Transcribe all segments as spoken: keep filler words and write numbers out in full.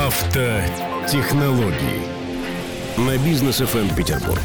Автотехнологии на Бизнес эф эм Петербург.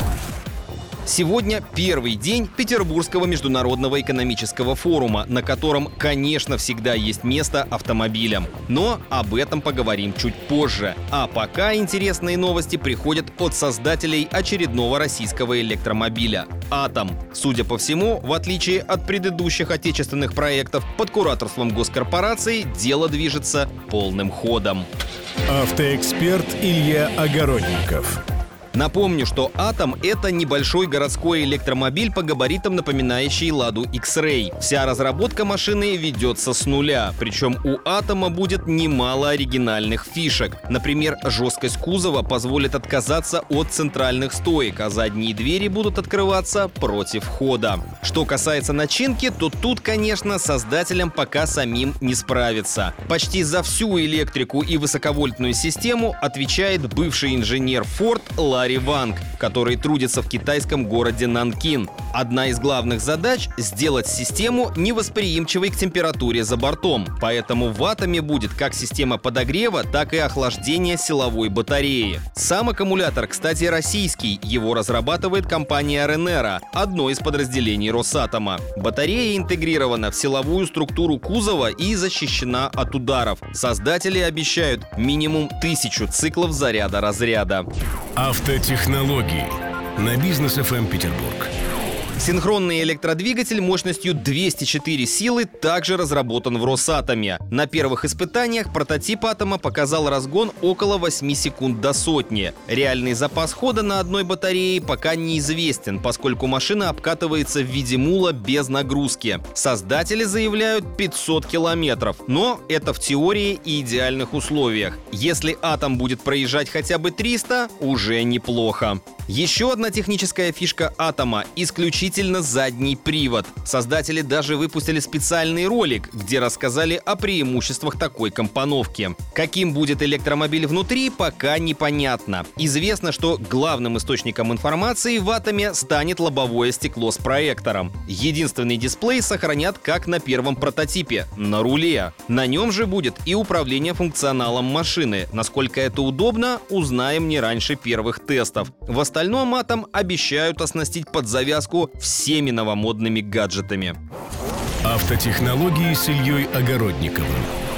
Сегодня первый день Петербургского международного экономического форума, на котором, конечно, всегда есть место автомобилям. Но об этом поговорим чуть позже. А пока интересные новости приходят от создателей очередного российского электромобиля — «Атом». Судя по всему, в отличие от предыдущих отечественных проектов, под кураторством госкорпорации дело движется полным ходом. Автоэксперт Илья Огородников. Напомню, что «Атом» — это небольшой городской электромобиль по габаритам, напоминающий «Ладу X-Ray». Вся разработка машины ведется с нуля, причем у «Атома» будет немало оригинальных фишек. Например, жесткость кузова позволит отказаться от центральных стоек, а задние двери будут открываться против входа. Что касается начинки, то тут, конечно, создателям пока самим не справиться. Почти за всю электрику и высоковольтную систему отвечает бывший инженер Ford Ларри Ванг, который трудится в китайском городе Нанкин. Одна из главных задач — сделать систему невосприимчивой к температуре за бортом. Поэтому в «Атоме» будет как система подогрева, так и охлаждения силовой батареи. Сам аккумулятор, кстати, российский. Его разрабатывает компания Ренера, одно из подразделений Росатома. Батарея интегрирована в силовую структуру кузова и защищена от ударов. Создатели обещают минимум тысячу циклов заряда-разряда. Автотехнологии на Бизнес эф эм Петербург. Синхронный электродвигатель мощностью двести четыре силы также разработан в Росатоме. На первых испытаниях прототип «Атома» показал разгон около восьми секунд до сотни. Реальный запас хода на одной батарее пока неизвестен, поскольку машина обкатывается в виде мула без нагрузки. Создатели заявляют пятьсот километров, но это в теории и идеальных условиях. Если «Атом» будет проезжать хотя бы триста, уже неплохо. Еще одна техническая фишка «Атома» — исключительно задний привод. Создатели даже выпустили специальный ролик, где рассказали о преимуществах такой компоновки. Каким будет электромобиль внутри, пока непонятно. Известно, что главным источником информации в «Атоме» станет лобовое стекло с проектором. Единственный дисплей сохранят, как на первом прототипе, на руле. На нем же будет и управление функционалом машины. Насколько это удобно, узнаем не раньше первых тестов. В В остальном «Атом» обещают оснастить под завязку всеми новомодными гаджетами. Автотехнологии с Ильей Огородниковым.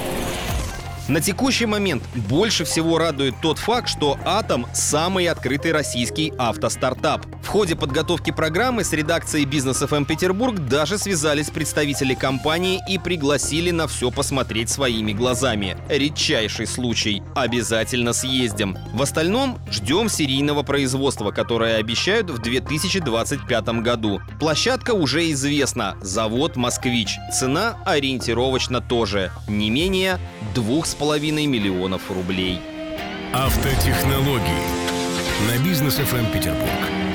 На текущий момент больше всего радует тот факт, что «Атом» — самый открытый российский автостартап. В ходе подготовки программы с редакцией Бизнес эф эм Петербург даже связались представители компании и пригласили на все посмотреть своими глазами. Редчайший случай. Обязательно съездим. В остальном ждем серийного производства, которое обещают в две тысячи двадцать пятом году. Площадка уже известна. Завод «Москвич». Цена ориентировочно тоже. Не менее двух с половиной миллионов рублей. Автотехнологии на Бизнес эф эм Петербург.